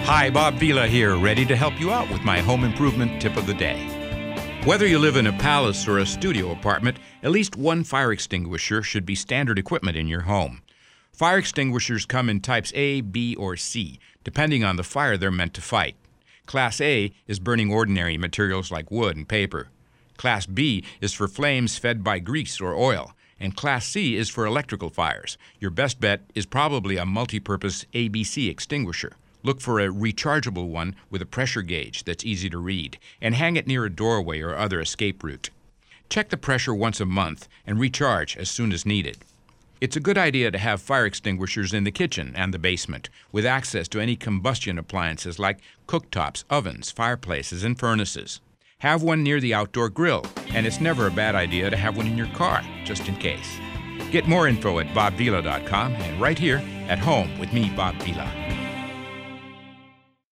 Hi, Bob Vila here, ready to help you out with my home improvement tip of the day. Whether you live in a palace or a studio apartment, at least one fire extinguisher should be standard equipment in your home. Fire extinguishers come in types A, B, or C, depending on the fire they're meant to fight. Class A is burning ordinary materials like wood and paper. Class B is for flames fed by grease or oil. And Class C is for electrical fires. Your best bet is probably a multi-purpose ABC extinguisher. Look for a rechargeable one with a pressure gauge that's easy to read, and hang it near a doorway or other escape route. Check the pressure once a month and recharge as soon as needed. It's a good idea to have fire extinguishers in the kitchen and the basement, with access to any combustion appliances like cooktops, ovens, fireplaces, and furnaces. Have one near the outdoor grill, and it's never a bad idea to have one in your car, just in case. Get more info at bobvila.com and right here at home with me, Bob Vila.